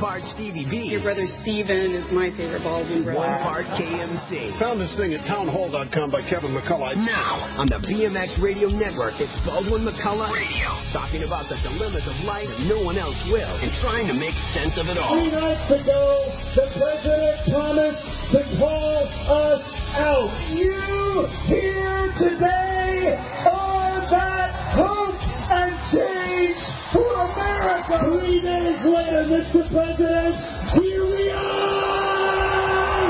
part Stevie B. Your brother Steven is my favorite Baldwin brother. 1 part KMC. Found this thing at townhall.com by Kevin McCullough. Now, on the BMX Radio Network, it's Baldwin McCullough Radio. Talking about the dilemmas of life that no one else will and trying to make sense of it all. 3 nights ago, the president promised to call us out. You here today are that hope and change for America. 3 days later, Mr. President, here we are!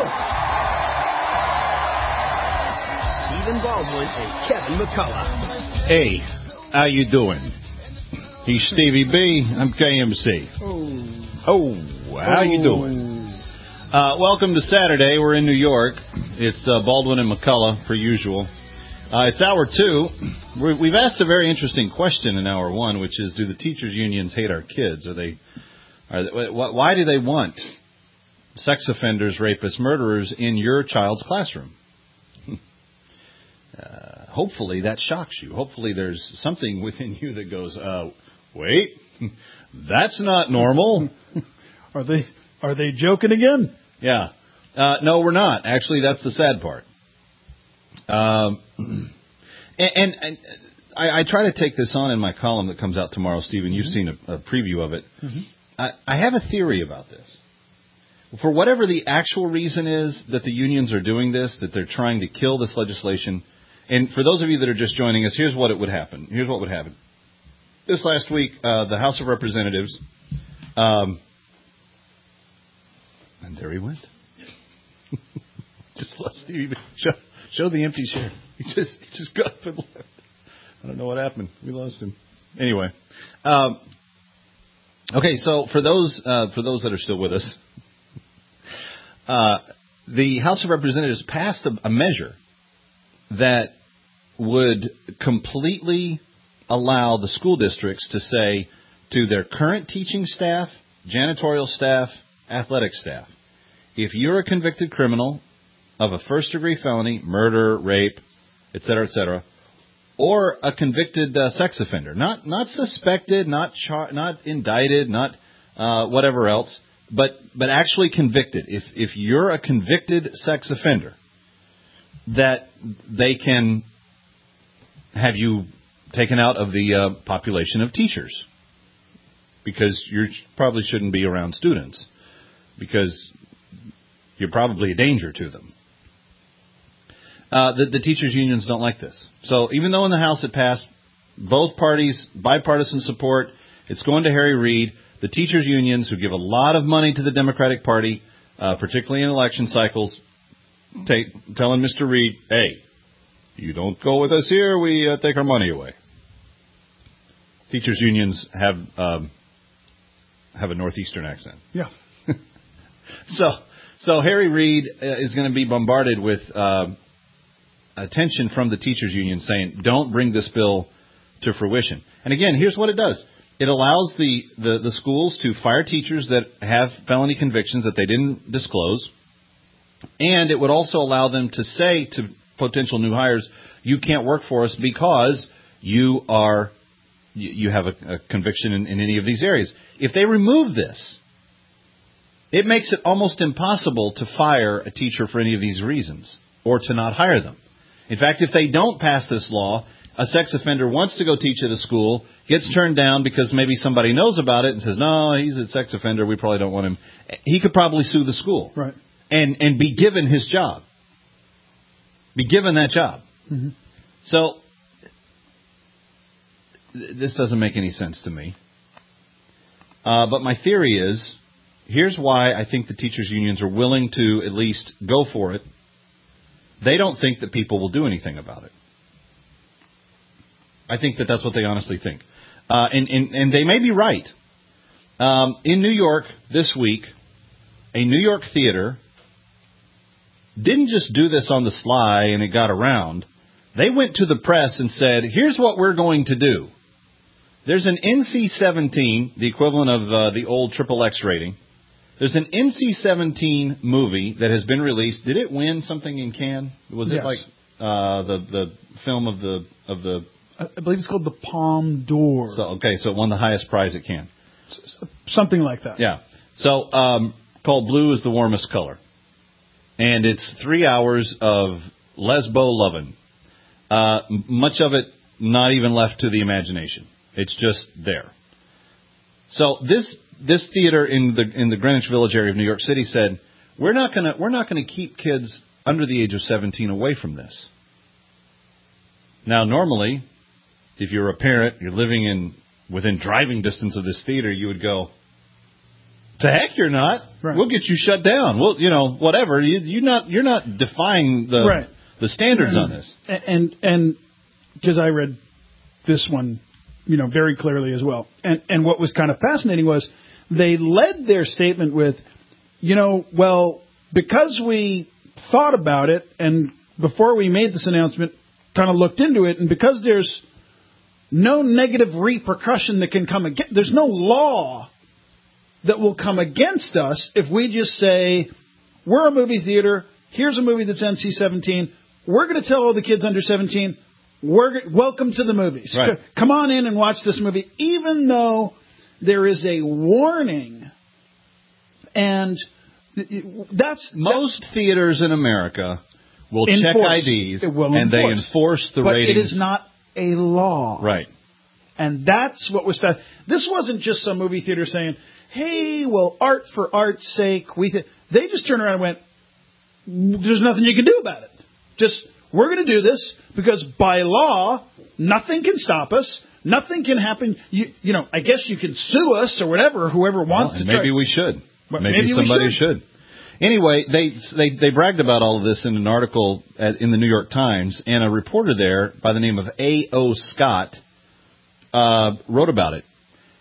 Stephen Baldwin and Kevin McCullough. Hey, how you doing? He's Stevie B. I'm KMC. How you doing? Welcome to Saturday. We're in New York. It's Baldwin and McCullough, per usual. It's hour 2. We've asked a very interesting question in hour 1, which is, do the teachers' unions hate our kids? Why do they want sex offenders, rapists, murderers in your child's classroom? Hopefully that shocks you. Hopefully there's something within you that goes, wait, that's not normal. Are they joking again? Yeah. No, we're not. Actually, that's the sad part. And I try to take this on in my column that comes out tomorrow, Stephen. You've seen a preview of it. I have a theory about this. For whatever the actual reason is that the unions are doing this, that they're trying to kill this legislation, and for those of you that are just joining us, here's what would happen. This last week, the House of Representatives, and there he went. Just let Stevie show the empty chair. He just got up and left. I don't know what happened. We lost him. Anyway, okay. So for those that are still with us, the House of Representatives passed a measure that would completely allow the school districts to say to their current teaching staff, janitorial staff, athletic staff, if you're a convicted criminal of a first-degree felony, murder, rape, etc., or a convicted sex offender, not suspected, not indicted, not whatever else, but actually convicted. If you're a convicted sex offender, that they can have you taken out of the population of teachers, because you probably shouldn't be around students, because you're probably a danger to them. The teachers' unions don't like this. So even though in the House it passed, both parties, bipartisan support, it's going to Harry Reid. The teachers' unions, who give a lot of money to the Democratic Party, particularly in election cycles, telling Mr. Reid, hey, you don't go with us here, we take our money away. Teachers' unions have a northeastern accent. Yeah. So Harry Reid is going to be bombarded with attention from the teachers' union saying, don't bring this bill to fruition. And again, here's what it does. It allows the schools to fire teachers that have felony convictions that they didn't disclose. And it would also allow them to say to potential new hires, you can't work for us because you have a conviction in any of these areas. If they remove this, it makes it almost impossible to fire a teacher for any of these reasons or to not hire them. In fact, if they don't pass this law, a sex offender wants to go teach at a school, gets turned down because maybe somebody knows about it and says, no, he's a sex offender, we probably don't want him. He could probably sue the school. Right. And be given his job. Be given that job. Mm-hmm. So, this doesn't make any sense to me. But my theory is, here's why I think the teachers' unions are willing to at least go for it. They don't think that people will do anything about it. I think that that's what they honestly think. And they may be right. In New York this week, a New York theater didn't just do this on the sly and it got around. They went to the press and said, here's what we're going to do. There's an NC-17, the equivalent of the old XXX rating. There's an NC-17 movie that has been released. Did it win something in Cannes? Was it like the film of the? I believe it's called the Palme d'Or. So it won the highest prize at Cannes. Something like that. Yeah. So, called Blue is the Warmest Color. And it's 3 hours of lesbo lovin'. Much of it not even left to the imagination. It's just there. So this theater in the Greenwich Village area of New York City said, we're not gonna keep kids under the age of 17 away from this. Now, normally, if you're a parent, you're living within driving distance of this theater, you would go, to heck you're not. Right. We'll get you shut down. Well, whatever. You're not defying the standards on this. And because I read this one, very clearly as well. And what was kind of fascinating was they led their statement with, well, because we thought about it and before we made this announcement, kind of looked into it, and because there's no negative repercussion that can come against, there's no law that will come against us if we just say, we're a movie theater, here's a movie that's NC-17, we're going to tell all the kids under 17, welcome to the movies. Right. Come on in and watch this movie, even though there is a warning. And most theaters in America will check IDs, and they enforce the ratings. But it is not a law. Right. And that's what was that. This wasn't just some movie theater saying, hey, well, art for art's sake. They just turned around and went, there's nothing you can do about it. We're going to do this because by law, nothing can stop us. Nothing can happen. I guess you can sue us or whatever, whoever wants to. Maybe we should. Maybe somebody should. Anyway, they bragged about all of this in an article in the New York Times, and a reporter there by the name of A.O. Scott wrote about it.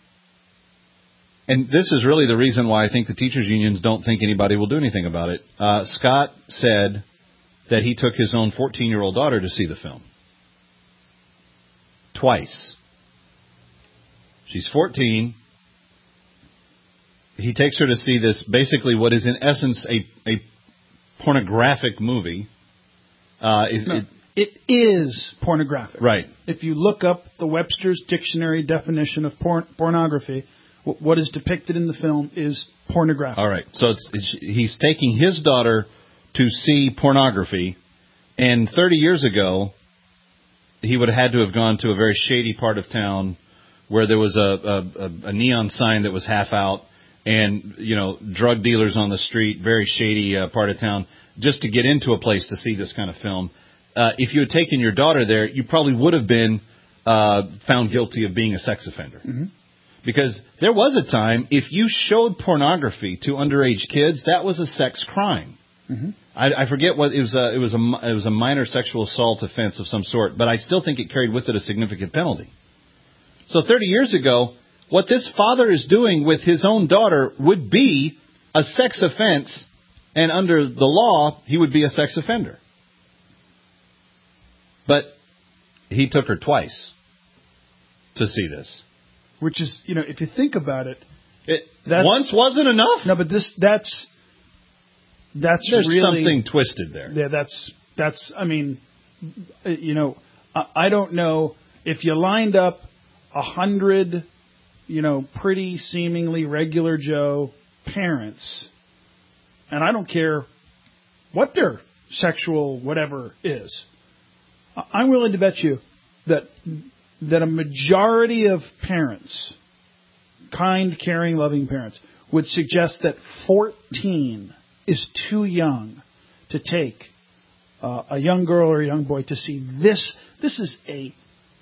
And this is really the reason why I think the teachers' unions don't think anybody will do anything about it. Scott said that he took his own 14-year-old daughter to see the film. Twice. She's 14. He takes her to see this, basically what is in essence a pornographic movie. It is pornographic. Right. If you look up the Webster's Dictionary definition of pornography, what is depicted in the film is pornographic. All right. So he's taking his daughter to see pornography, and 30 years ago, he would have had to have gone to a very shady part of town where there was a neon sign that was half out, and drug dealers on the street, very shady part of town, just to get into a place to see this kind of film. If you had taken your daughter there, you probably would have been found guilty of being a sex offender. Mm-hmm. Because there was a time, if you showed pornography to underage kids, that was a sex crime. Mm-hmm. I forget what it was. It was a minor sexual assault offense of some sort, but I still think it carried with it a significant penalty. So 30 years ago, what this father is doing with his own daughter would be a sex offense, and under the law, he would be a sex offender. But he took her twice to see this. Which is, if you think about it, once wasn't enough. No, but that's There's really something twisted there. Yeah, that's. I mean, I don't know if you lined up 100, pretty seemingly regular Joe parents, and I don't care what their sexual whatever is. I'm willing to bet you that a majority of parents, kind, caring, loving parents, would suggest that 14 is too young to take a young girl or a young boy to see this. This is a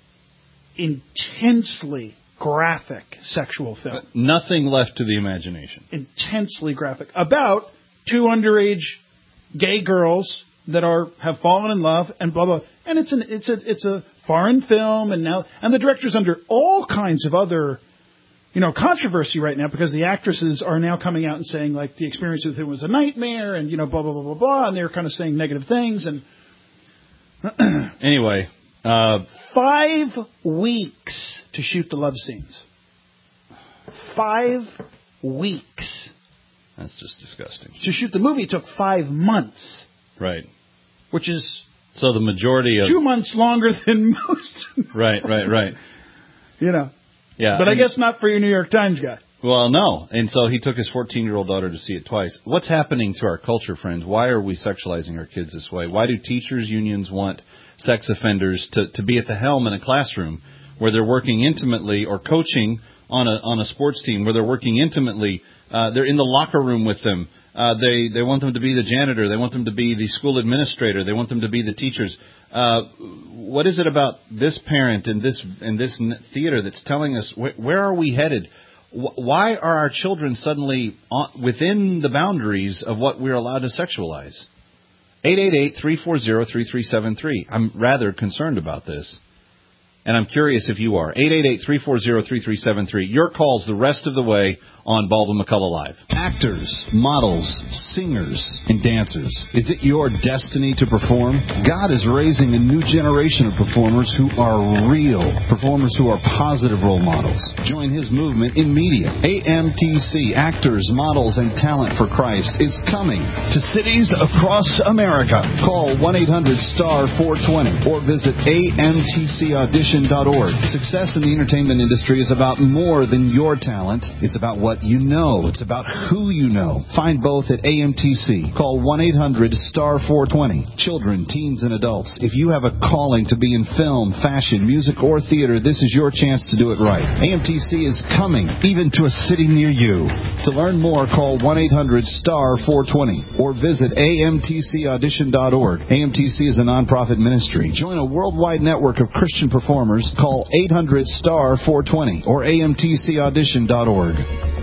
intensely graphic sexual film. Nothing left to the imagination. Intensely graphic. About two underage gay girls that have fallen in love and blah blah. And it's a foreign film, and the director's under all kinds of other controversy right now because the actresses are now coming out and saying like the experience with him was a nightmare and blah blah blah blah blah, and they're kind of saying negative things and anyway, 5 weeks to shoot the love scenes. 5 weeks. That's just disgusting. To shoot the movie took 5 months. Right. Which is so the majority of 2 months longer than most. Right. Yeah. Yeah. But I guess not for your New York Times guy. Well, no. And so he took his 14-year-old daughter to see it twice. What's happening to our culture, friends? Why are we sexualizing our kids this way? Why do teachers' unions want sex offenders to be at the helm in a classroom where they're working intimately, or coaching on a sports team where they're working intimately? They're in the locker room with them. They want them to be the janitor. They want them to be the school administrator. They want them to be the teachers. What is it about this parent and this theater that's telling us where are we headed? Why are our children suddenly within the boundaries of what we're allowed to sexualize? 888-340-3373. I'm rather concerned about this. And I'm curious if you are. 888-340-3373. Your calls the rest of the way on Baldwin McCullough Live. Actors, models, singers, and dancers. Is it your destiny to perform? God is raising a new generation of performers who are real, performers who are positive role models. Join His movement in media. AMTC, Actors, Models, and Talent for Christ, is coming to cities across America. Call 1-800-STAR-420 or visit AMTCaudition.org. Success in the entertainment industry is about more than your talent. It's about what you know. It's about who you know. Find both at AMTC. Call 1-800-STAR-420. Children, teens, and adults. If you have a calling to be in film, fashion, music, or theater, this is your chance to do it right. AMTC is coming, even to a city near you. To learn more, call 1-800-STAR-420 or visit AMTCaudition.org. AMTC is a nonprofit ministry. Join a worldwide network of Christian performers. Call 800-STAR-420 or AMTCaudition.org.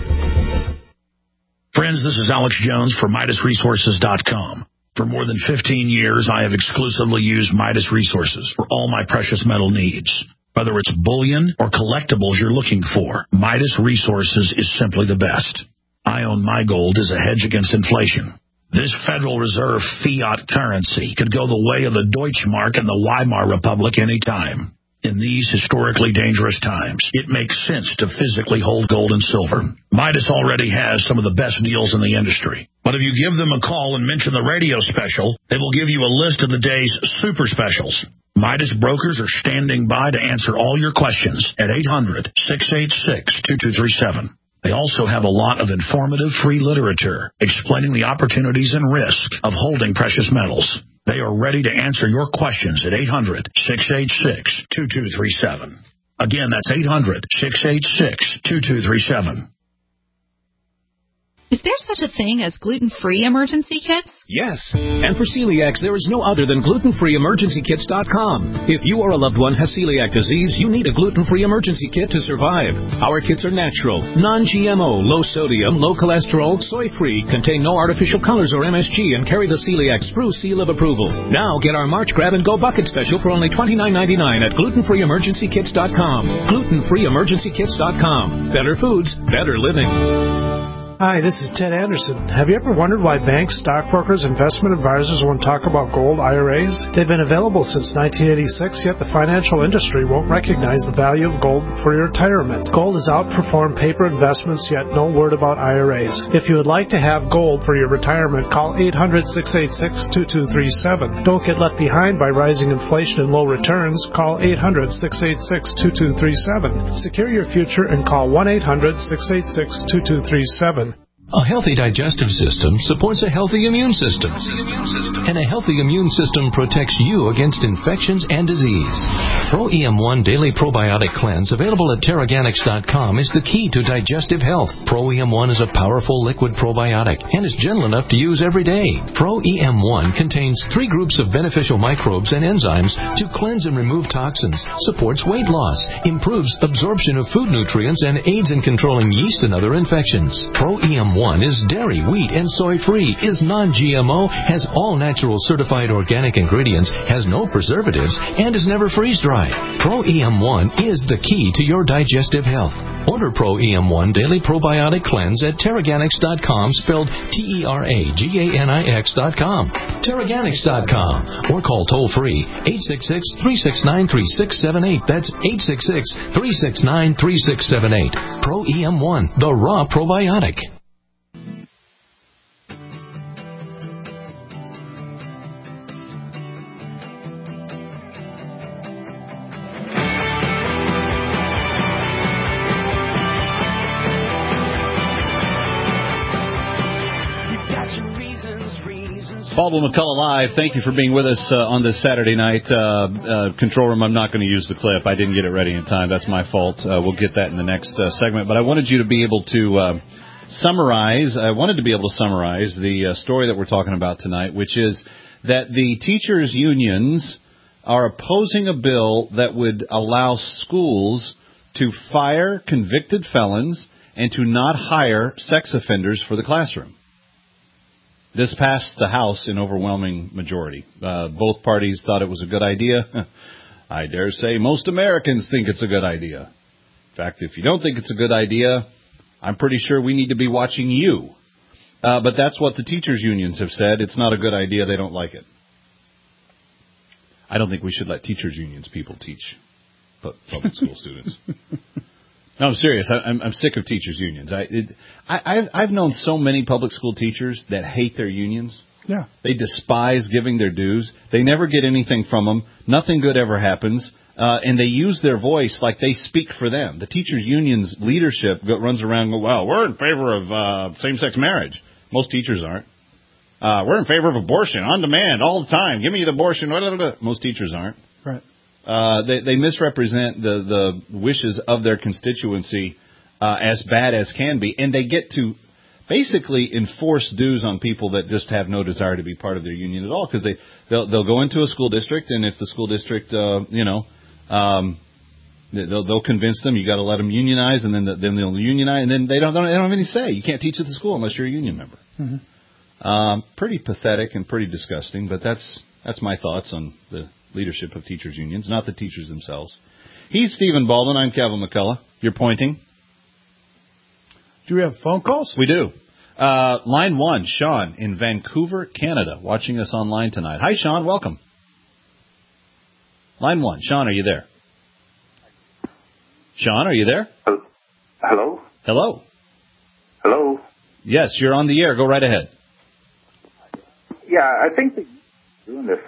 Friends, this is Alex Jones for MidasResources.com. For more than 15 years, I have exclusively used Midas Resources for all my precious metal needs. Whether it's bullion or collectibles you're looking for, Midas Resources is simply the best. I own my gold as a hedge against inflation. This Federal Reserve fiat currency could go the way of the Deutschmark and the Weimar Republic any time. In these historically dangerous times, it makes sense to physically hold gold and silver. Midas already has some of the best deals in the industry. But if you give them a call and mention the radio special, they will give you a list of the day's super specials. Midas brokers are standing by to answer all your questions at 800-686-2237. They also have a lot of informative free literature explaining the opportunities and risk of holding precious metals. They are ready to answer your questions at 800-686-2237. Again, that's 800-686-2237. Is there such a thing as gluten-free emergency kits? Yes, and for celiacs, there is no other than glutenfreeemergencykits.com. If you or a loved one has celiac disease, you need a gluten-free emergency kit to survive. Our kits are natural, non-GMO, low-sodium, low-cholesterol, soy-free, contain no artificial colors or MSG, and carry the celiac Spruce seal of approval. Now get our March grab-and-go bucket special for only $29.99 at glutenfreeemergencykits.com. Glutenfreeemergencykits.com. Better foods, better living. Hi, this is Ted Anderson. Have you ever wondered why banks, stockbrokers, investment advisors won't talk about gold IRAs? They've been available since 1986, yet the financial industry won't recognize the value of gold for your retirement. Gold has outperformed paper investments, yet no word about IRAs. If you would like to have gold for your retirement, call 800-686-2237. Don't get left behind by rising inflation and low returns. Call 800-686-2237. Secure your future and call 1-800-686-2237. A healthy digestive system supports a healthy immune system. And a healthy immune system protects you against infections and disease. Pro EM1 Daily Probiotic Cleanse, available at Teraganix.com, is the key to digestive health. Pro EM1 is a powerful liquid probiotic and is gentle enough to use every day. Pro EM1 contains 3 groups of beneficial microbes and enzymes to cleanse and remove toxins, supports weight loss, improves absorption of food nutrients, and aids in controlling yeast and other infections. Pro EM1 is dairy, wheat, and soy-free, is non-GMO, has all natural certified organic ingredients, has no preservatives, and is never freeze-dried. Pro EM1 is the key to your digestive health. Order Pro EM1 Daily Probiotic Cleanse at Teraganix.com, spelled Teraganix.com. Teraganix.com, or call toll-free 866-369-3678. That's 866-369-3678. Pro EM1, the raw probiotic. Baldwin McCullough Live. Thank you for being with us on this Saturday night. Control room, I'm not going to use the clip. I didn't get it ready in time. That's my fault. We'll get that in the next segment. But I wanted you to be able to summarize. I wanted to be able to summarize the story that we're talking about tonight, which is that the teachers' unions are opposing a bill that would allow schools to fire convicted felons and to not hire sex offenders for the classroom. This passed the House in overwhelming majority. Both parties thought it was a good idea. I dare say most Americans think it's a good idea. In fact, if you don't think it's a good idea, I'm pretty sure we need to be watching you. But that's what the teachers' unions have said. It's not a good idea. They don't like it. I don't think we should let teachers' unions people teach public school students. No, I'm serious. I'm sick of teachers' unions. I've known so many public school teachers that hate their unions. Yeah. They despise giving their dues. They never get anything from them. Nothing good ever happens. And they use their voice like they speak for them. The teachers' union's leadership runs around and goes, well, we're in favor of same-sex marriage. Most teachers aren't. We're in favor of abortion on demand all the time. Give me the abortion. Most teachers aren't. Right. They misrepresent the wishes of their constituency as bad as can be, and they get to basically enforce dues on people that just have no desire to be part of their union at all, because they'll go into a school district, and if the school district, they'll convince them you got to let them unionize, and then they'll unionize, and then they don't have any say. You can't teach at the school unless you're a union member. Mm-hmm. Pretty pathetic and pretty disgusting, but that's my thoughts on the leadership of teachers' unions, not the teachers themselves. He's Stephen Baldwin. I'm Calvin McCullough. You're pointing. Do we have phone calls? We do. Line 1, Sean in Vancouver, Canada, watching us online tonight. Hi, Sean. Welcome. Line 1. Sean, are you there? Sean, are you there? Hello? Hello. Hello? Yes, you're on the air. Go right ahead. Yeah, I think they're doing this.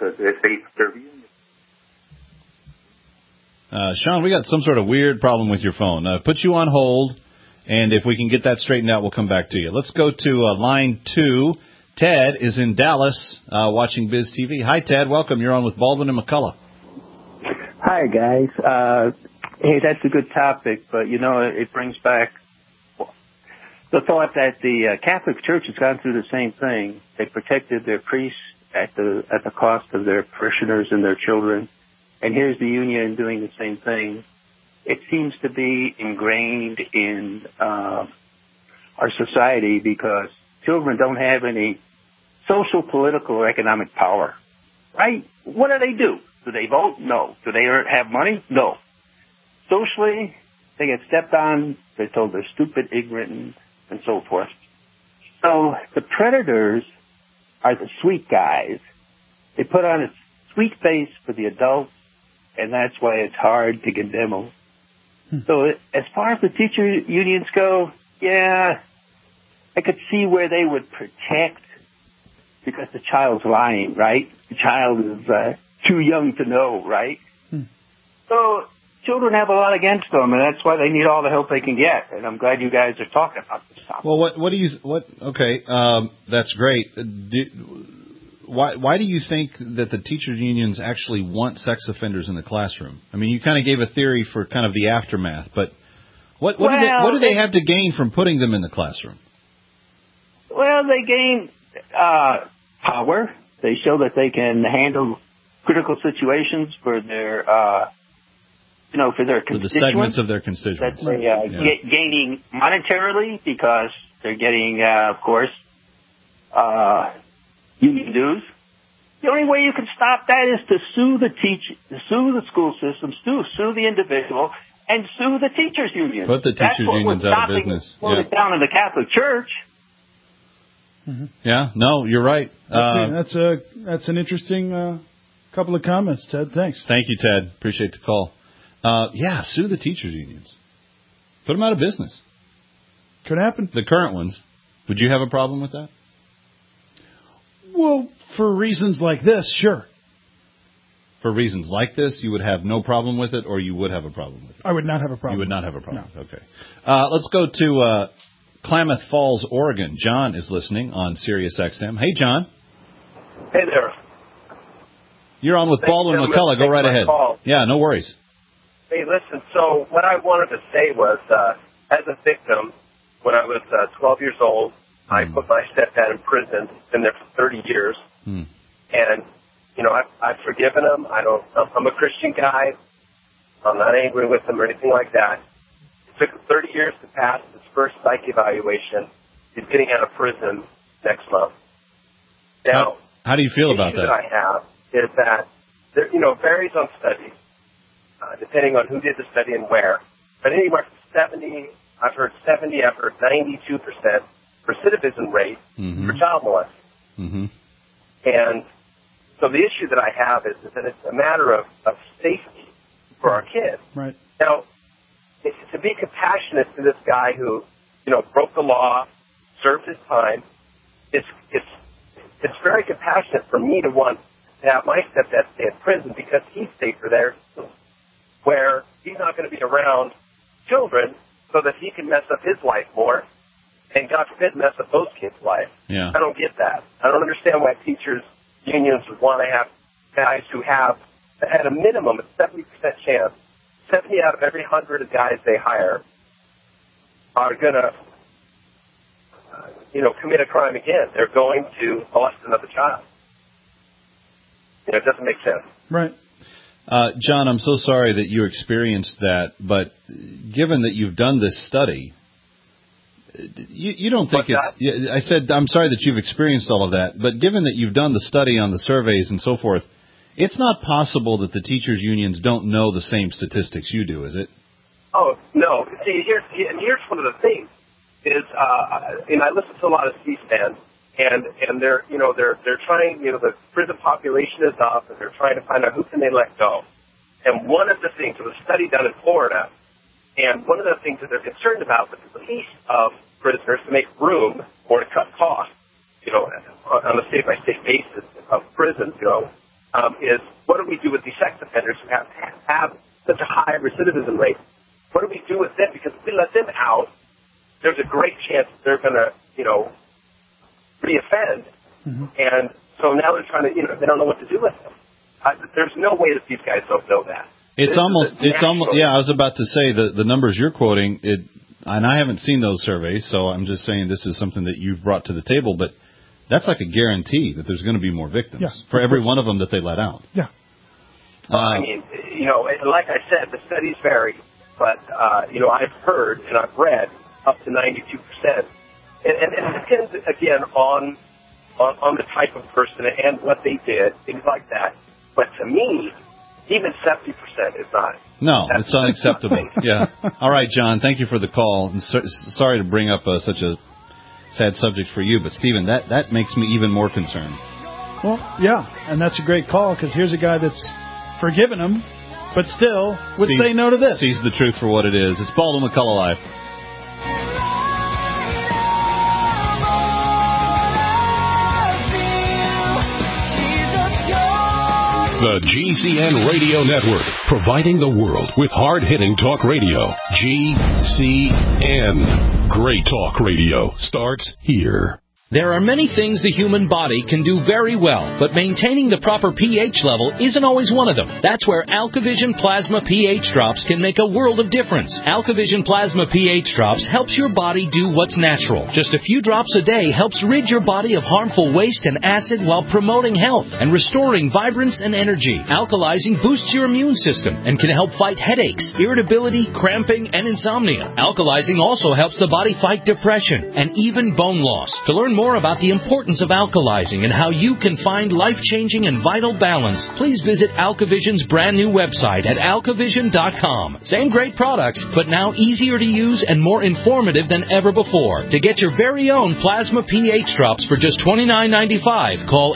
Sean, we got some sort of weird problem with your phone. Put you on hold, and if we can get that straightened out, we'll come back to you. Let's go to line 2. Ted is in Dallas watching Biz TV. Hi, Ted. Welcome. You're on with Baldwin and McCullough. Hi, guys. Hey, that's a good topic, but, it brings back the thought that the Catholic Church has gone through the same thing. They protected their priests at the cost of their parishioners and their children. And here's the union doing the same thing. It seems to be ingrained in our society because children don't have any social, political, or economic power, right? What do? Do they vote? No. Do they have money? No. Socially, they get stepped on. They're told they're stupid, ignorant, and so forth. So the predators are the sweet guys. They put on a sweet face for the adults, and that's why it's hard to condemn them. So as far as the teacher unions go, yeah, I could see where they would protect because the child's lying, right? The child is too young to know, right? So children have a lot against them, and that's why they need all the help they can get. And I'm glad you guys are talking about this topic. Well, okay, that's great. Why do you think that the teachers' unions actually want sex offenders in the classroom? I mean, you kind of gave a theory for kind of the aftermath, but what do they have to gain from putting them in the classroom? Well, they gain power. They show that they can handle critical situations for their, for their constituents. For the segments of their constituents. That's gaining monetarily because they're getting, of course, union dues. The only way you can stop that is to sue the school system, sue the individual, and sue the teachers' union. Put the teachers' unions out of business. It down in the Catholic Church. Mm-hmm. Yeah, no, you're right. That's an interesting couple of comments, Ted. Thanks. Thank you, Ted. Appreciate the call. Sue the teachers' unions. Put them out of business. Could happen. The current ones. Would you have a problem with that? Well, for reasons like this, sure. For reasons like this, you would have no problem with it, or you would have a problem with it? I would not have a problem. You would not have a problem. No. Okay. Let's go to Klamath Falls, Oregon. John is listening on Sirius XM. Hey, John. Hey there. You're on with Baldwin McCullough. Go right ahead. Call. Yeah, no worries. Hey, listen, so what I wanted to say was, as a victim, when I was 12 years old, I put my stepdad in prison. Been there for 30 years. And, you know, I've forgiven him. I'm a Christian guy. I'm not angry with him or anything like that. It took him 30 years to pass his first psych evaluation. He's getting out of prison next month. Now, how do you feel about that? The issue that I have is that, there, you know, varies on studies, depending on who did the study and where. But anywhere from 70, I've heard 70, I've heard 92% recidivism rate for child molesting. And so the issue that I have is that it's a matter of safety for our kids. Right. Now, to be compassionate to this guy who, you know, broke the law, served his time, it's very compassionate for me to want to have my stepdad stay in prison because he's safer there, where he's not going to be around children so that he can mess up his life more and, God forbid, mess up those kids' life. Yeah. I don't get that. I don't understand why teachers' unions would want to have guys who have, at a minimum, a 70% chance, 70 out of every 100 of guys they hire are going to, you know, commit a crime again. They're going to molest another child. You know, it doesn't make sense. Right. John, I'm so sorry that you experienced that, but given that you've done this study, you don't think I said, I'm sorry that you've experienced all of that, but given that you've done the study on the surveys and so forth, it's not possible that the teachers' unions don't know the same statistics you do, is it? Oh, no. See, here's one of the things is, and I listen to a lot of C-SPAN, and they're trying, you know, the prison population is up, and they're trying to find out who can they let go. And one of the things, there was a study done in Florida, and one of the things that they're concerned about with the release of prisoners to make room or to cut costs, you know, on a state-by-state basis of prisons, you know, is what do we do with these sex offenders who have such a high recidivism rate? What do we do with them? Because if we let them out, there's a great chance they're going to, you know, reoffend. And so now they're trying to, you know, they don't know what to do with them. There's no way that these guys don't know that. It's almost, yeah, I was about to say the numbers you're quoting, and I haven't seen those surveys, so I'm just saying this is something that you've brought to the table, but that's like a guarantee that there's going to be more victims for every one of them that they let out. Yeah. I mean, you know, like I said, the studies vary, but, you know, I've heard and I've read up to 92%. And it depends, again, on the type of person and what they did, things like that. But to me, even 70% is not. No, it's unacceptable. Yeah. All right, John, thank you for the call. And sorry to bring up such a sad subject for you, but, Stephen, that makes me even more concerned. Well, yeah, and that's a great call, because here's a guy that's forgiven him, but still would say no to this. Sees the truth for what it is. It's Baldwin McCullough Live. The GCN Radio Network, providing the world with hard-hitting talk radio. GCN. Great talk radio starts here. There are many things the human body can do very well, but maintaining the proper pH level isn't always one of them. That's where AlkaVision Plasma pH Drops can make a world of difference. AlkaVision Plasma pH Drops helps your body do what's natural. Just a few drops a day helps rid your body of harmful waste and acid while promoting health and restoring vibrance and energy. Alkalizing boosts your immune system and can help fight headaches, irritability, cramping, and insomnia. Alkalizing also helps the body fight depression and even bone loss. To learn more about the importance of alkalizing and how you can find life-changing and vital balance, please visit AlkaVision's brand new website at alkavision.com. Same great products, but now easier to use and more informative than ever before. To get your very own Plasma pH Drops for just $29.95, call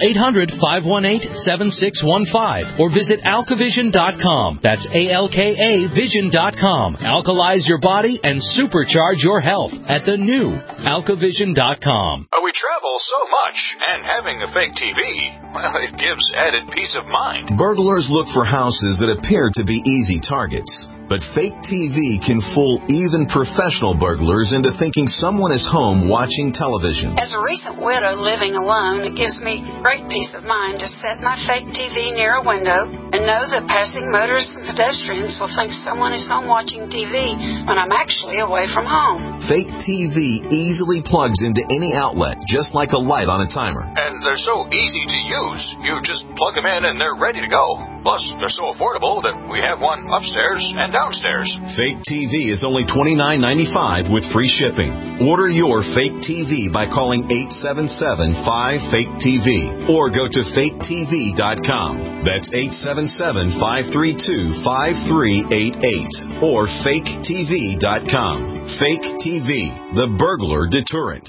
800-518-7615 or visit alkavision.com. That's ALKA Vision.com. Alkalize your body and supercharge your health at the new alkavision.com. We travel so much, and having a fake TV, well, it gives added peace of mind. Burglars look for houses that appear to be easy targets. But fake TV can fool even professional burglars into thinking someone is home watching television. As a recent widow living alone, it gives me great peace of mind to set my fake TV near a window and know that passing motorists and pedestrians will think someone is home watching TV when I'm actually away from home. Fake TV easily plugs into any outlet, just like a light on a timer. And they're so easy to use. You just plug them in and they're ready to go. Plus, they're so affordable that we have one upstairs and downstairs. Fake TV is only $29.95 with free shipping. Order your fake TV by calling 877-5FAKE-TV or go to faketv.com. That's 877-532-5388 or faketv.com. Fake TV, the burglar deterrent.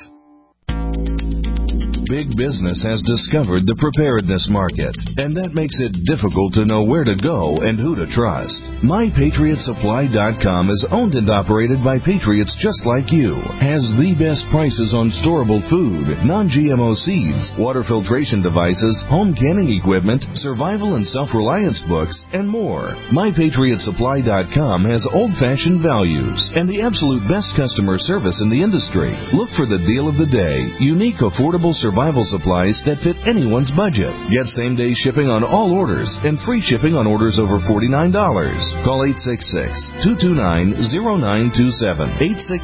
Big business has discovered the preparedness market, and that makes it difficult to know where to go and who to trust. MyPatriotSupply.com is owned and operated by patriots just like you. Has the best prices on storable food, non-GMO seeds, water filtration devices, home canning equipment, survival and self-reliance books, and more. MyPatriotSupply.com has old-fashioned values and the absolute best customer service in the industry. Look for the deal of the day. Unique, affordable survival supplies that fit anyone's budget. Get same-day shipping on all orders and free shipping on orders over $49. Call 866-229-0927,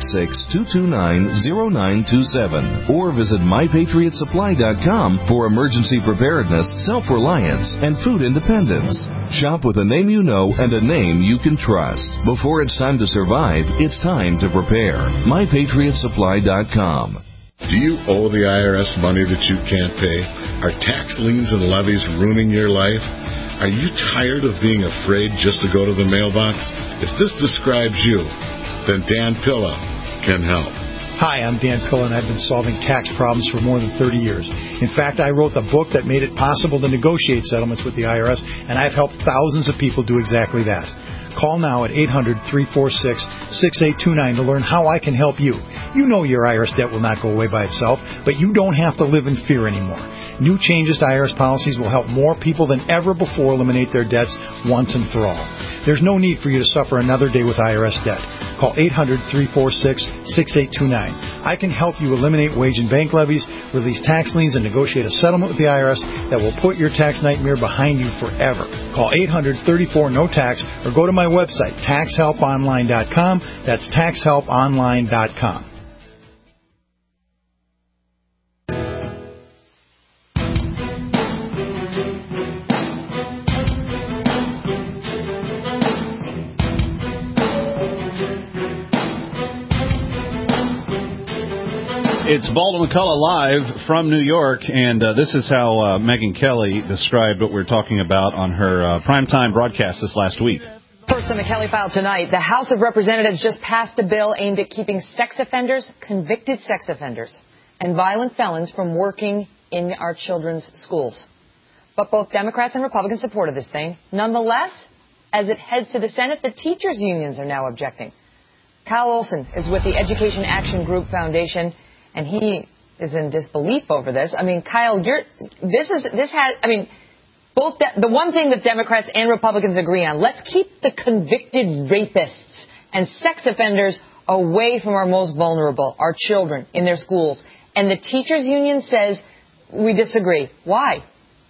866-229-0927, or visit MyPatriotSupply.com for emergency preparedness, self-reliance, and food independence. Shop with a name you know and a name you can trust. Before it's time to survive, it's time to prepare. MyPatriotSupply.com. Do you owe the IRS money that you can't pay? Are tax liens and levies ruining your life? Are you tired of being afraid just to go to the mailbox? If this describes you, then Dan Pilla can help. Hi, I'm Dan Pilla, and I've been solving tax problems for more than 30 years. In fact, I wrote the book that made it possible to negotiate settlements with the IRS, and I've helped thousands of people do exactly that. Call now at 800-346-6829 to learn how I can help you. You know your IRS debt will not go away by itself, but you don't have to live in fear anymore. New changes to IRS policies will help more people than ever before eliminate their debts once and for all. There's no need for you to suffer another day with IRS debt. Call 800-346-6829. I can help you eliminate wage and bank levies, release tax liens, and negotiate a settlement with the IRS that will put your tax nightmare behind you forever. Call 800-34-NO-TAX or go to my website, TaxHelpOnline.com. That's TaxHelpOnline.com. It's Baldwin McCullough live from New York, and this is how Megyn Kelly described what we're talking about on her primetime broadcast this last week. First on the Kelly File tonight, the House of Representatives just passed a bill aimed at keeping sex offenders, convicted sex offenders, and violent felons from working in our children's schools. But both Democrats and Republicans supported this thing. Nonetheless, as it heads to the Senate, the teachers' unions are now objecting. Kyle Olson is with the Education Action Group Foundation, and he is in disbelief over this. I mean, Kyle, the one thing that Democrats and Republicans agree on, let's keep the convicted rapists and sex offenders away from our most vulnerable, our children, in their schools. And the teachers' union says we disagree. Why?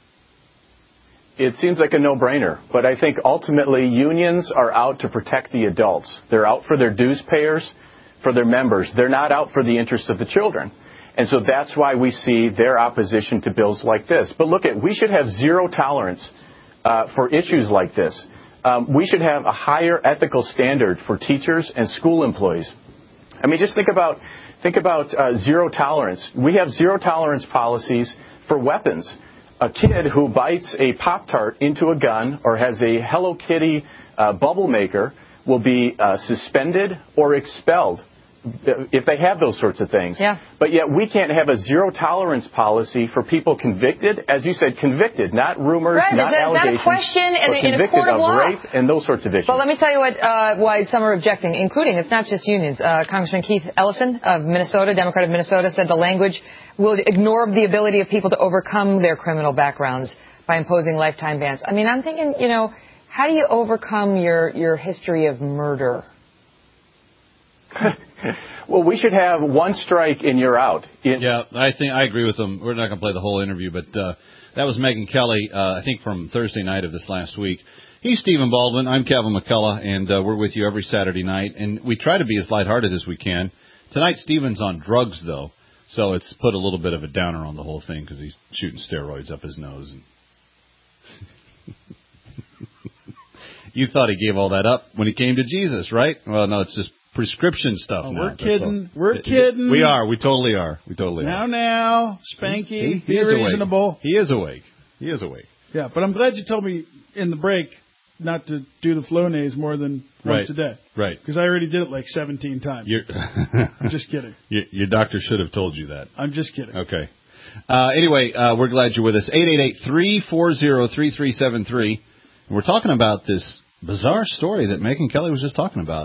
It seems like a no-brainer, but I think ultimately unions are out to protect the adults. They're out for their dues payers, for their members. They're not out for the interests of the children. And so that's why we see their opposition to bills like this. But look, we should have zero tolerance for issues like this. We should have a higher ethical standard for teachers and school employees. I mean, just think about zero tolerance. We have zero tolerance policies for weapons. A kid who bites a Pop-Tart into a gun or has a Hello Kitty bubble maker will be suspended or expelled if they have those sorts of things. Yeah. But yet we can't have a zero tolerance policy for people convicted, as you said, convicted, not rumors, right, not allegations, that a question but in a court of law? Rape and those sorts of issues. Well, let me tell you why some are objecting, including, it's not just unions. Congressman Keith Ellison of Minnesota, Democrat of Minnesota, said the language will ignore the ability of people to overcome their criminal backgrounds by imposing lifetime bans. I mean, I'm thinking, How do you overcome your history of murder? Well, we should have one strike and you're out. Yeah, I agree with them. We're not going to play the whole interview, but that was Megyn Kelly, I think from Thursday night of this last week. He's Stephen Baldwin. I'm Kevin McCullough, and we're with you every Saturday night. And we try to be as lighthearted as we can. Tonight, Stephen's on drugs, though, so it's put a little bit of a downer on the whole thing because he's shooting steroids up his nose. And you thought he gave all that up when he came to Jesus, right? Well, no, it's just prescription stuff now. We're kidding. We're kidding. We are. We totally are. Now, Spanky, See, be reasonable. Awake. He is awake. He is awake. Yeah, but I'm glad you told me in the break not to do the Flonase more than once a day. Right. Because I already did it like 17 times. I'm just kidding. Your doctor should have told you that. I'm just kidding. Okay. Anyway, we're glad you're with us. 888-340-3373. We're talking about this bizarre story that Megyn Kelly was just talking about.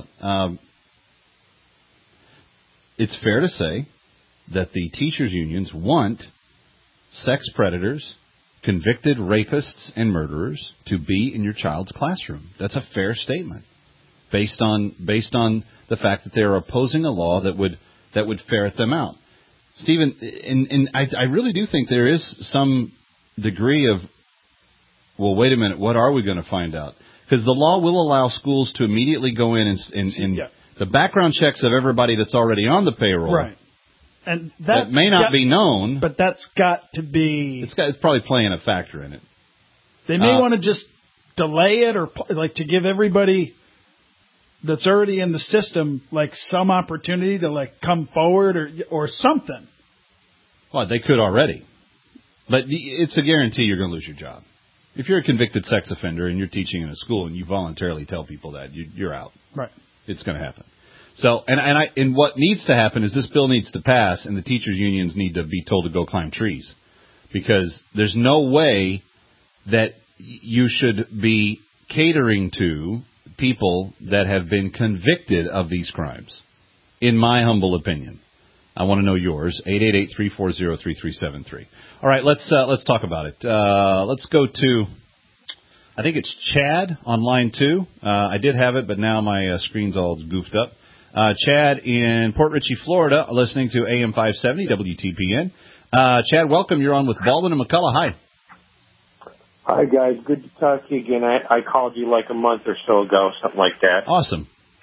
It's fair to say that the teachers' unions want sex predators, convicted rapists, and murderers to be in your child's classroom. That's a fair statement, based on the fact that they are opposing a law that would ferret them out. Stephen, and I really do think there is some degree of, well, wait a minute, what are we going to find out? Because the law will allow schools to immediately go in and the background checks of everybody that's already on the payroll. Right. And that may not be known. But that's got to be... It's probably playing a factor in it. They may want to just delay it or like to give everybody that's already in the system like some opportunity to like come forward or something. Well, they could already. But it's a guarantee you're going to lose your job. If you're a convicted sex offender and you're teaching in a school and you voluntarily tell people that, you're out. Right. It's going to happen. So, and what needs to happen is this bill needs to pass, and the teachers' unions need to be told to go climb trees, because there's no way that you should be catering to people that have been convicted of these crimes, in my humble opinion. I want to know yours. 888-340-3373. All right, let's talk about it. Let's go to, I think it's Chad on line 2. I did have it, but now my screen's all goofed up. Chad in Port Richey, Florida, listening to AM 570 WTPN. Chad, welcome. You're on with Baldwin and McCullough. Hi. Hi, guys. Good to talk to you again. I called you like a month or so ago, something like that. Awesome.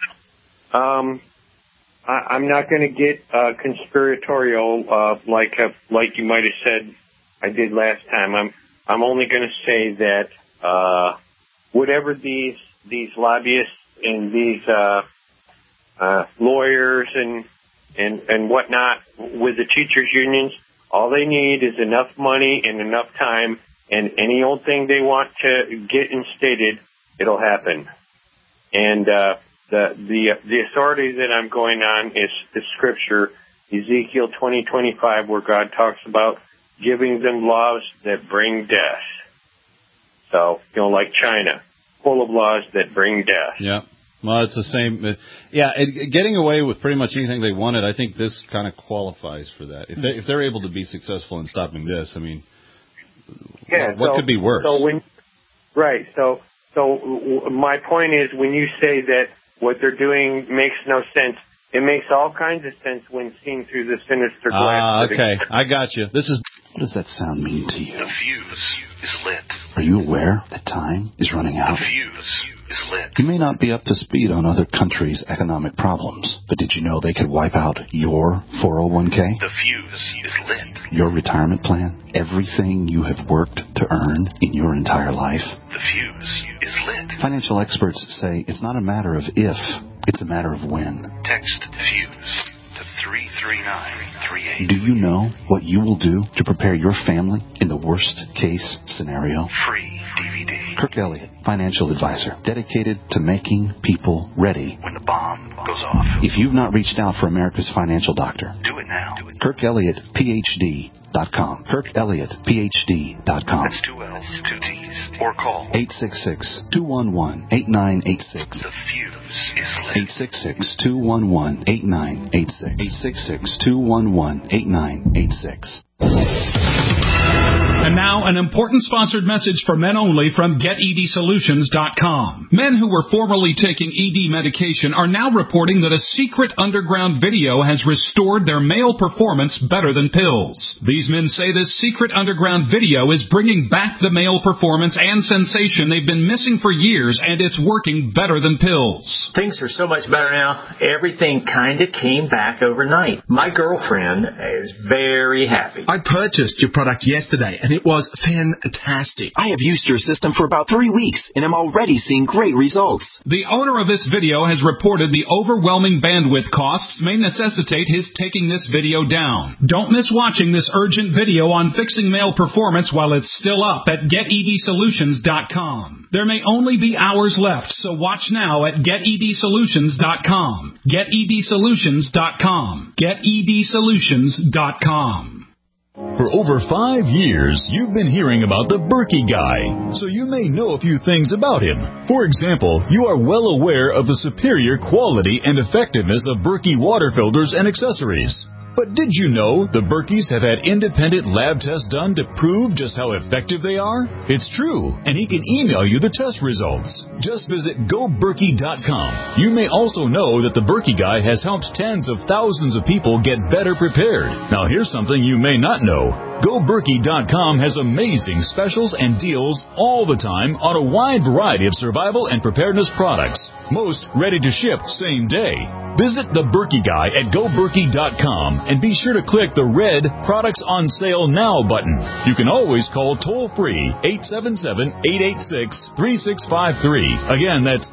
I'm not going to get conspiratorial like you might have said I did last time. I'm only going to say that whatever these lobbyists and these lawyers and whatnot with the teachers unions, all they need is enough money and enough time, and any old thing they want to get instated, it'll happen. And the authority that I'm going on is the scripture, Ezekiel 20:25, where God talks about giving them laws that bring death. So, like China, full of laws that bring death. Yeah. Well, it's the same. Getting away with pretty much anything they wanted, I think this kind of qualifies for that. If they're able to be successful in stopping this, I mean, what could be worse? So my point is, when you say that what they're doing makes no sense, it makes all kinds of sense when seen through the sinister glass. Okay, I got you. What does that sound mean to you? The fuse is lit. Are you aware that time is running out? The fuse is lit. You may not be up to speed on other countries' economic problems, but did you know they could wipe out your 401k? The fuse is lit. Your retirement plan? Everything you have worked to earn in your entire life? The fuse is lit. Financial experts say it's not a matter of if, it's a matter of when. Text fuse to 33938. Do you know what you will do to prepare your family in the worst case scenario? Free DVD. Kirk Elliott, financial advisor, dedicated to making people ready when the bomb goes off. If you've not reached out for America's financial doctor, do it now. KirkElliottPhD.com. KirkElliottPhD.com. That's 2 L's, 2 T's. Or call 866-211-8986. The fuse is lit. 866-211-8986. 866-211-8986. And And now, an important sponsored message for men only from GetEDSolutions.com. Men who were formerly taking ED medication are now reporting that a secret underground video has restored their male performance better than pills. These men say this secret underground video is bringing back the male performance and sensation they've been missing for years, and it's working better than pills. Things are so much better now. Everything kind of came back overnight. My girlfriend is very happy. I purchased your product yesterday, and it was fantastic. I have used your system for about 3 weeks, and I'm already seeing great results. The owner of this video has reported the overwhelming bandwidth costs may necessitate his taking this video down. Don't miss watching this urgent video on fixing male performance while it's still up at GetEDSolutions.com. There may only be hours left, so watch now at GetEDSolutions.com. GetEDSolutions.com. GetEDSolutions.com. For over 5 years, you've been hearing about the Berkey Guy, so you may know a few things about him. For example, you are well aware of the superior quality and effectiveness of Berkey water filters and accessories. But did you know the Berkeys have had independent lab tests done to prove just how effective they are? It's true, and he can email you the test results. Just visit GoBerkey.com. You may also know that the Berkey Guy has helped tens of thousands of people get better prepared. Now here's something you may not know. GoBerkey.com has amazing specials and deals all the time on a wide variety of survival and preparedness products. Most ready to ship same day. Visit the Berkey Guy at GoBerkey.com and be sure to click the red Products on Sale Now button. You can always call toll-free 877-886-3653. Again, that's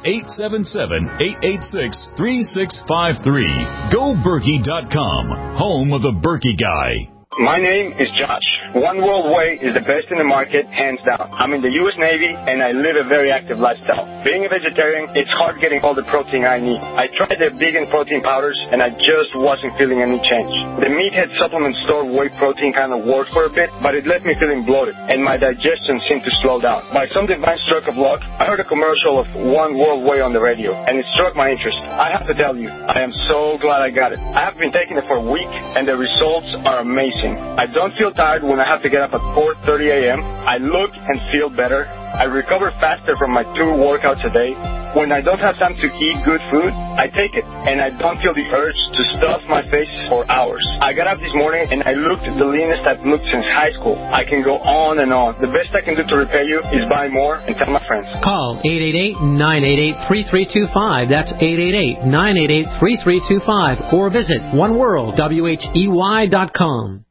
877-886-3653. GoBerkey.com, home of the Berkey Guy. My name is Josh. One World Way is the best in the market, hands down. I'm in the U.S. Navy, and I live a very active lifestyle. Being a vegetarian, it's hard getting all the protein I need. I tried their vegan protein powders, and I just wasn't feeling any change. The Meathead supplement store whey protein kind of worked for a bit, but it left me feeling bloated, and my digestion seemed to slow down. By some divine stroke of luck, I heard a commercial of One World Way on the radio, and it struck my interest. I have to tell you, I am so glad I got it. I have been taking it for a week, and the results are amazing. I don't feel tired when I have to get up at 4:30 a.m. I look and feel better. I recover faster from my 2 workouts a day. When I don't have time to eat good food, I take it, and I don't feel the urge to stuff my face for hours. I got up this morning, and I looked the leanest I've looked since high school. I can go on and on. The best I can do to repay you is buy more and tell my friends. Call 888-988-3325. That's 888-988-3325. Or visit oneworldwhey.com.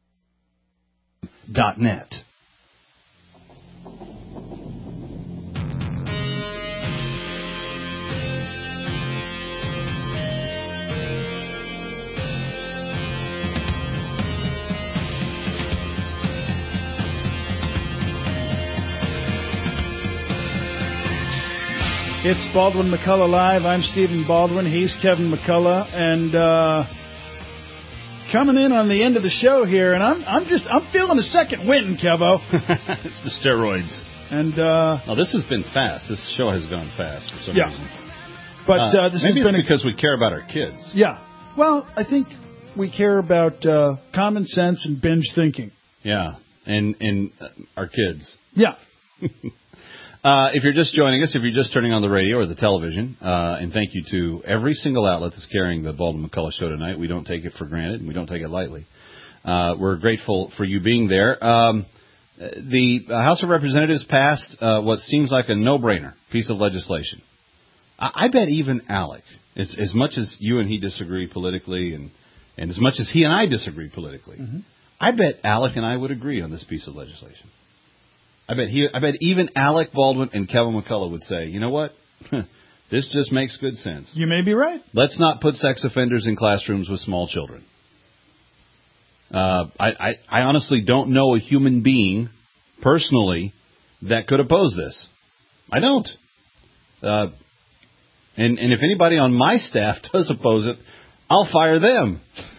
.net. It's Baldwin McCullough Live. I'm Stephen Baldwin. He's Kevin McCullough. And coming in on the end of the show here, and I'm feeling a second wind, Kevo. It's the steroids. And this has been fast. This show has gone fast for some reason. But this maybe has been it's because we care about our kids. Yeah. Well, I think we care about common sense and binge thinking. Yeah, and our kids. Yeah. If you're just joining us, if you're just turning on the radio or the television, and thank you to every single outlet that's carrying the Baldwin McCullough Show tonight. We don't take it for granted, and we don't take it lightly. We're grateful for you being there. The House of Representatives passed what seems like a no-brainer piece of legislation. I bet even Alec, as much as you and he disagree politically, and as much as he and I disagree politically, I bet Alec and I would agree on this piece of legislation. I bet even Alec Baldwin and Kevin McCullough would say, you know what? This just makes good sense. You may be right. Let's not put sex offenders in classrooms with small children. I honestly don't know a human being, personally, that could oppose this. I don't. And if anybody on my staff does oppose it, I'll fire them.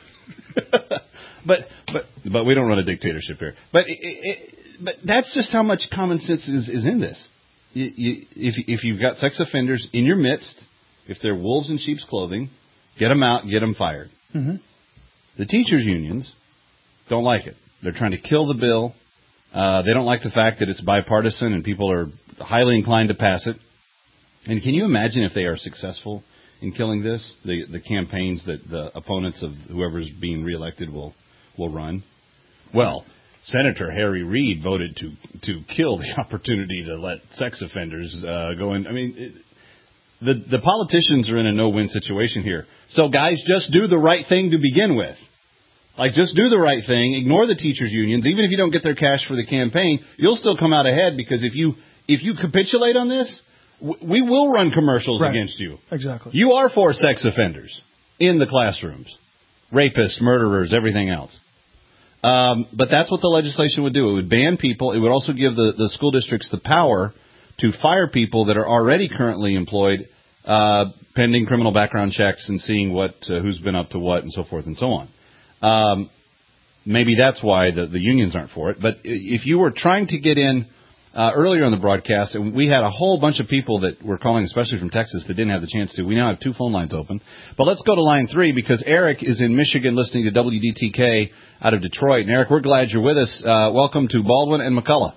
But we don't run a dictatorship here. But that's just how much common sense is in this. If you've got sex offenders in your midst, if they're wolves in sheep's clothing, get them out, get them fired. The teachers' unions don't like it. They're trying to kill the bill. They don't like the fact that it's bipartisan and people are highly inclined to pass it. And can you imagine if they are successful in killing this, the campaigns that the opponents of whoever's being reelected will run? Well, Senator Harry Reid voted to kill the opportunity to let sex offenders go in. I mean, the politicians are in a no-win situation here. So, guys, just do the right thing to begin with. Like, just do the right thing. Ignore the teachers' unions. Even if you don't get their cash for the campaign, you'll still come out ahead, because if you capitulate on this, we will run commercials against you. Exactly. You are for sex offenders in the classrooms. Rapists, murderers, everything else. But that's what the legislation would do. It would ban people. It would also give the school districts the power to fire people that are already currently employed, pending criminal background checks and seeing who's been up to what and so forth and so on. Maybe that's why the unions aren't for it. But if you were trying to get in earlier in the broadcast, and we had a whole bunch of people that were calling, especially from Texas, that didn't have the chance to. We now have 2 phone lines open. But let's go to line 3, because Eric is in Michigan listening to WDTK out of Detroit. And Eric, we're glad you're with us. Welcome to Baldwin and McCullough.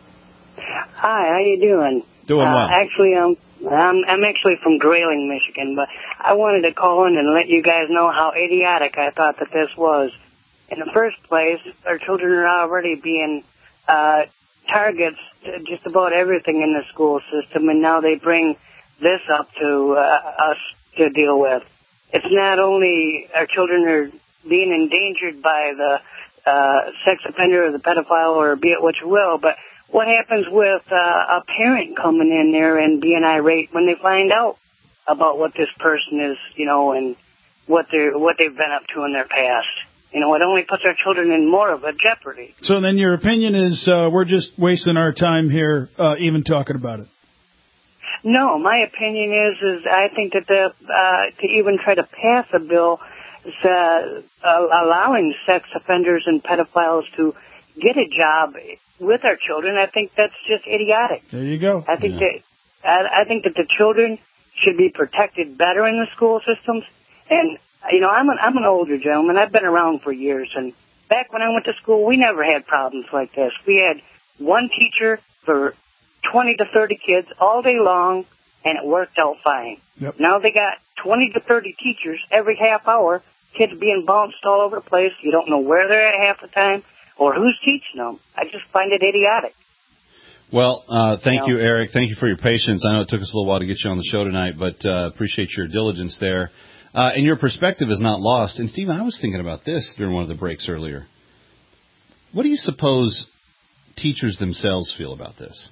Hi, how you doing? Doing well. Actually, I'm actually from Grayling, Michigan, but I wanted to call in and let you guys know how idiotic I thought that this was. In the first place, our children are already being targets to just about everything in the school system, and now they bring this up to us to deal with. It's not only our children are being endangered by the sex offender or the pedophile, or be it what you will, but what happens with a parent coming in there and being irate when they find out about what this person is, and what they've been up to in their past? It only puts our children in more of a jeopardy. So then your opinion is we're just wasting our time here even talking about it? No, my opinion is I think that to even try to pass a bill allowing sex offenders and pedophiles to get a job with our children, I think that's just idiotic. There you go. I think that the children should be protected better in the school systems. And I'm an older gentleman. I've been around for years, and back when I went to school, we never had problems like this. We had one teacher for 20 to 30 kids all day long, and it worked out fine. Yep. Now they got 20 to 30 teachers every half hour, kids being bounced all over the place. You don't know where they're at half the time or who's teaching them. I just find it idiotic. Well, thank you, Eric. Thank you for your patience. I know it took us a little while to get you on the show tonight, but appreciate your diligence there. And your perspective is not lost. And, Stephen, I was thinking about this during one of the breaks earlier. What do you suppose teachers themselves feel about this?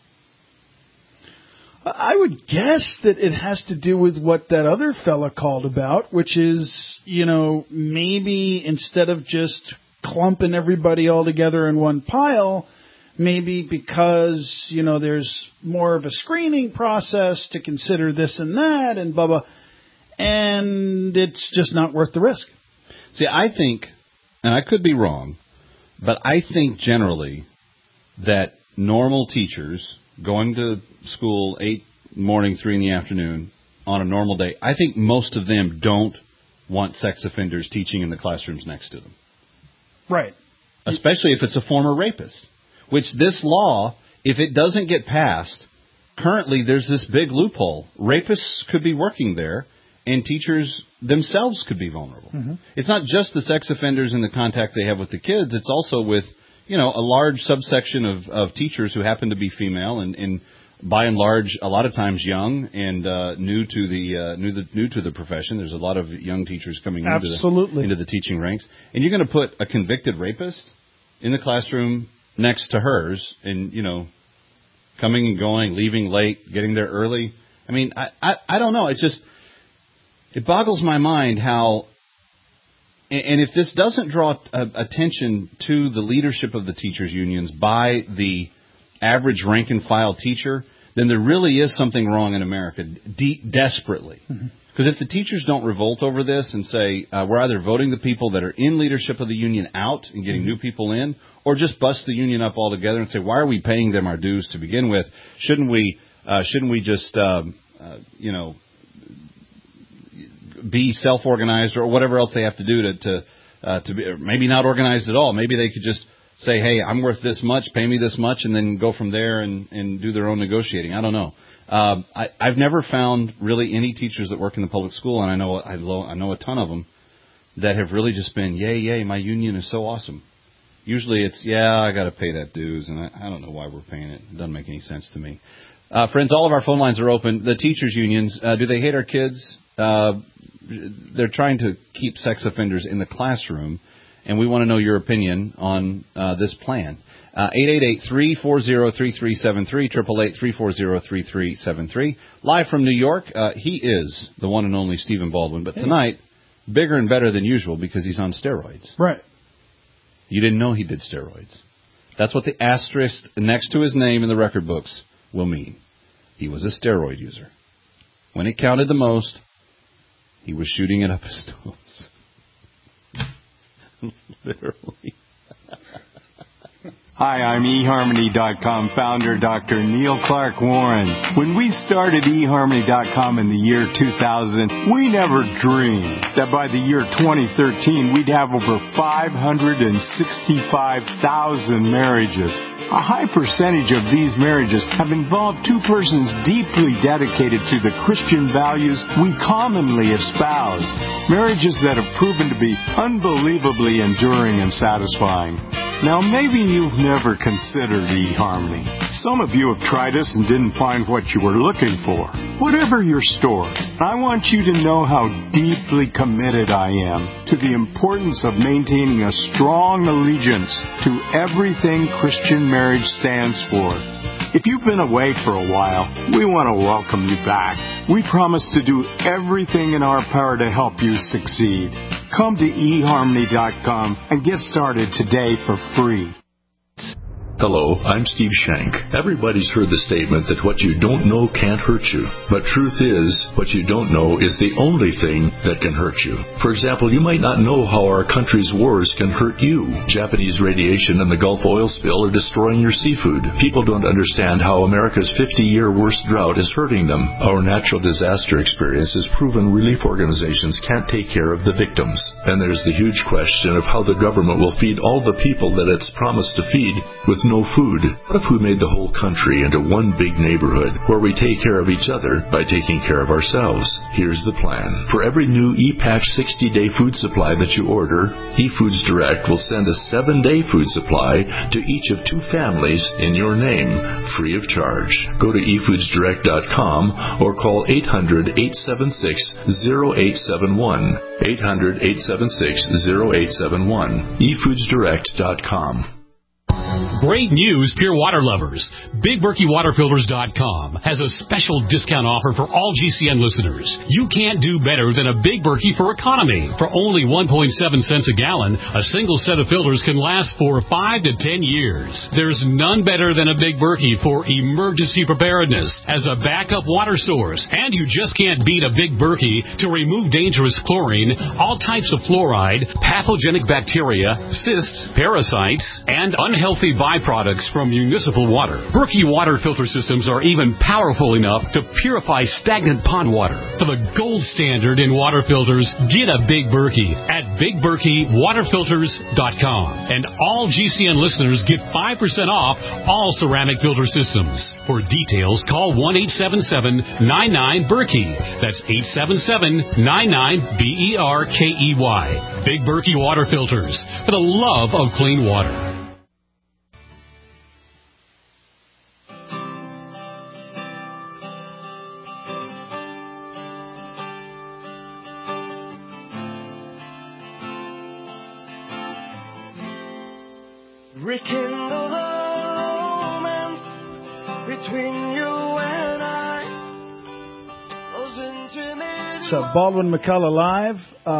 I would guess that it has to do with what that other fella called about, which is, maybe instead of just clumping everybody all together in one pile, maybe because, there's more of a screening process to consider this and that and blah, blah. And it's just not worth the risk. See, I think, and I could be wrong, but I think generally that normal teachers going to school 8 in the morning, 3 in the afternoon on a normal day, I think most of them don't want sex offenders teaching in the classrooms next to them. Right. Especially if it's a former rapist, which this law, if it doesn't get passed, currently there's this big loophole. Rapists could be working there, and teachers themselves could be vulnerable. Mm-hmm. It's not just the sex offenders and the contact they have with the kids. It's also with, a large subsection of teachers who happen to be female and by and large, a lot of times young and new to the profession. There's a lot of young teachers coming into the teaching ranks. And you're going to put a convicted rapist in the classroom next to hers and, coming and going, leaving late, getting there early. I mean, I don't know. It boggles my mind how, and if this doesn't draw attention to the leadership of the teachers' unions by the average rank-and-file teacher, then there really is something wrong in America, desperately. Because if the teachers don't revolt over this and say, we're either voting the people that are in leadership of the union out and getting new people in, or just bust the union up altogether and say, why are we paying them our dues to begin with? Shouldn't we just, be self-organized or whatever else they have to do to be, or maybe not organized at all. Maybe they could just say, hey, I'm worth this much, pay me this much, and then go from there and do their own negotiating. I don't know. I've never found really any teachers that work in the public school, and I know a ton of them, that have really just been, yay, my union is so awesome. Usually it's, I got to pay that dues, and I don't know why we're paying it. It doesn't make any sense to me. Friends, all of our phone lines are open. The teachers' unions, do they hate our kids? They're trying to keep sex offenders in the classroom, and we want to know your opinion on this plan. 888-340-3373, 888-340-3373. Live from New York, he is the one and only Stephen Baldwin, but tonight, bigger and better than usual because he's on steroids. Right. You didn't know he did steroids. That's what the asterisk next to his name in the record books will mean. He was a steroid user. When it counted the most, he was shooting it up his nose. Literally. Hi, I'm eHarmony.com founder Dr. Neil Clark Warren. When we started eHarmony.com in the year 2000, we never dreamed that by the year 2013 we'd have over 565,000 marriages. A high percentage of these marriages have involved two persons deeply dedicated to the Christian values we commonly espouse. Marriages that have proven to be unbelievably enduring and satisfying. Now, maybe you've never considered eHarmony. Some of you have tried us and didn't find what you were looking for. Whatever your story, I want you to know how deeply committed I am to the importance of maintaining a strong allegiance to everything Christian marriage stands for. If you've been away for a while, we want to welcome you back. We promise to do everything in our power to help you succeed. Come to eHarmony.com and get started today for free. Hello, I'm Steve Shank. Everybody's heard the statement that what you don't know can't hurt you. But truth is, what you don't know is the only thing that can hurt you. For example, you might not know how our country's wars can hurt you. Japanese radiation and the Gulf oil spill are destroying your seafood. People don't understand how America's 50-year worst drought is hurting them. Our natural disaster experience has proven relief organizations can't take care of the victims. And there's the huge question of how the government will feed all the people that it's promised to feed with no food. What if we made the whole country into one big neighborhood where we take care of each other by taking care of ourselves? Here's the plan. For every new ePatch 60-day food supply that you order, eFoods Direct will send a 7-day food supply to each of 2 families in your name, free of charge. Go to eFoodsDirect.com or call 800-876-0871. 800-876-0871. eFoodsDirect.com. Great news, pure water lovers. BigBerkeyWaterFilters.com has a special discount offer for all GCN listeners. You can't do better than a Big Berkey for economy. For only 1.7 cents a gallon, a single set of filters can last for 5 to 10 years. There's none better than a Big Berkey for emergency preparedness as a backup water source. And you just can't beat a Big Berkey to remove dangerous chlorine, all types of fluoride, pathogenic bacteria, cysts, parasites, and unhealthy byproducts from municipal water. Berkey water filter systems are even powerful enough to purify stagnant pond water. For the gold standard in water filters, get a Big Berkey at BigBerkeyWaterFilters.com. And all GCN listeners get 5% off all ceramic filter systems. For details, call 1-877-99-BERKEY. That's 877-99-BERKEY. Big Berkey Water Filters, for the love of clean water. Rekindle the romance between you and I. It's Baldwin McCullough Live.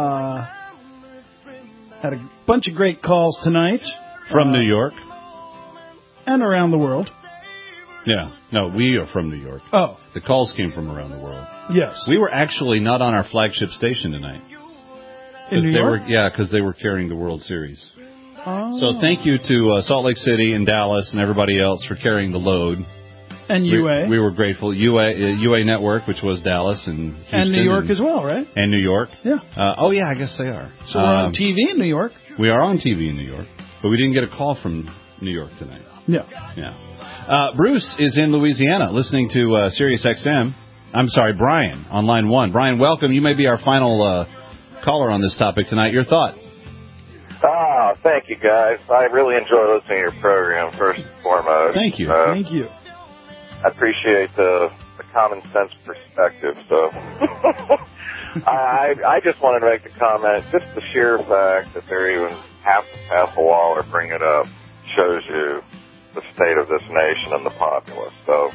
Had a bunch of great calls tonight. From New York. And around the world. Yeah. No, we are from New York. Oh. The calls came from around the world. Yes. We were actually not on our flagship station tonight. In New York? Because they were carrying the World Series. Oh. So thank you to Salt Lake City and Dallas and everybody else for carrying the load. And UA. We were grateful. UA Network, which was Dallas and Houston. And New York as well, right? And New York. Yeah. I guess they are. So we're on TV in New York. We are on TV in New York. But we didn't get a call from New York tonight. Yeah. Bruce is in Louisiana listening to Sirius XM. I'm sorry, Brian, on line 1. Brian, welcome. You may be our final caller on this topic tonight. Your thought? Thank you, guys. I really enjoy listening to your program, first and foremost. Thank you. Thank you. I appreciate the common sense perspective. So I just wanted to make the comment, just the sheer fact that they're even have to pass a law or bring it up shows you the state of this nation and the populace. So,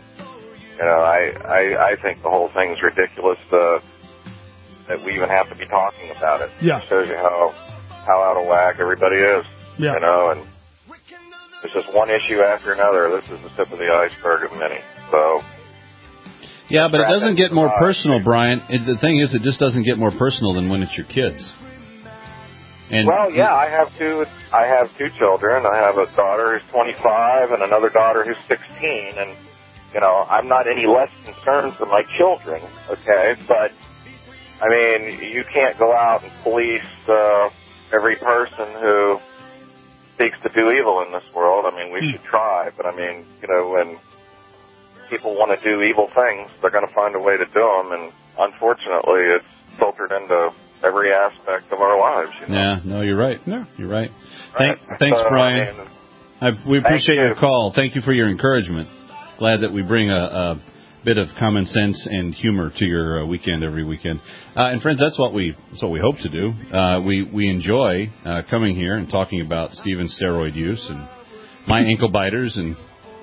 I think the whole thing's ridiculous that we even have to be talking about it. Yeah. It shows you how out of whack everybody is. Yeah. And it's just one issue after another. This is the tip of the iceberg of many. So. Yeah, but it doesn't get more personal, Brian. The thing is, it just doesn't get more personal than when it's your kids. And I have two children. I have a daughter who's 25 and another daughter who's 16, and I'm not any less concerned for my children. Okay, but I mean, you can't go out and police every person who seeks to do evil in this world. I mean, we should try, but I mean, when people want to do evil things, they're going to find a way to do them, and unfortunately, it's filtered into every aspect of our lives. Yeah, no, you're right. No, you're right. Thanks, Brian. We appreciate your call. Thank you for your encouragement. Glad that we bring a bit of common sense and humor to your weekend every weekend. And friends, that's what we hope to do. We enjoy coming here and talking about Stephen's steroid use and my ankle biters and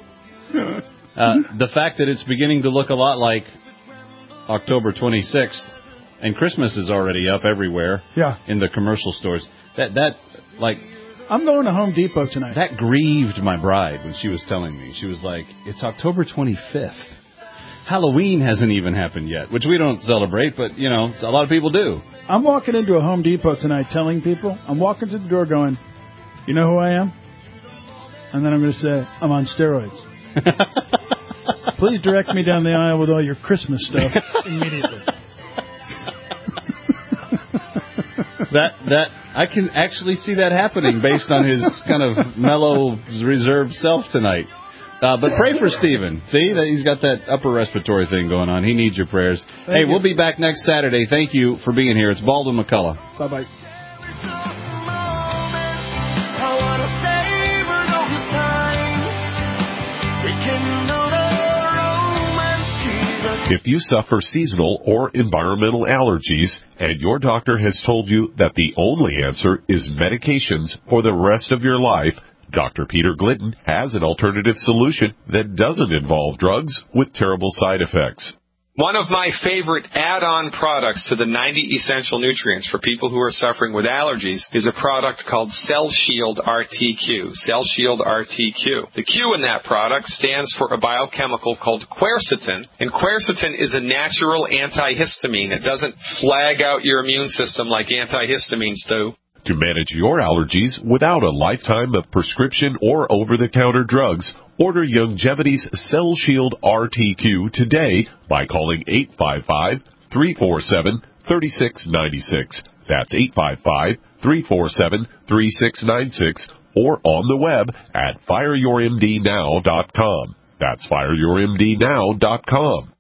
the fact that it's beginning to look a lot like October 26th, and Christmas is already up everywhere. Yeah. In the commercial stores. I'm going to Home Depot tonight. That grieved my bride when she was telling me. She was like, it's October 25th. Halloween hasn't even happened yet, which we don't celebrate, but, a lot of people do. I'm walking into a Home Depot tonight telling people, I'm walking to the door going, you know who I am? And then I'm going to say, I'm on steroids. Please direct me down the aisle with all your Christmas stuff immediately. That I can actually see that happening based on his kind of mellow, reserved self tonight. But pray for Stephen. See, that he's got that upper respiratory thing going on. He needs your prayers. Hey, we'll be back next Saturday. Thank you for being here. It's Baldwin McCullough. Bye-bye. If you suffer seasonal or environmental allergies and your doctor has told you that the only answer is medications for the rest of your life, Dr. Peter Glidden has an alternative solution that doesn't involve drugs with terrible side effects. One of my favorite add-on products to the 90 essential nutrients for people who are suffering with allergies is a product called Cell Shield RTQ. Cell Shield RTQ. The Q in that product stands for a biochemical called quercetin, and quercetin is a natural antihistamine. It doesn't flag out your immune system like antihistamines do. To manage your allergies without a lifetime of prescription or over-the-counter drugs, order Youngevity's Cell Shield RTQ today by calling 855-347-3696. That's 855-347-3696 or on the web at fireyourmdnow.com. That's fireyourmdnow.com.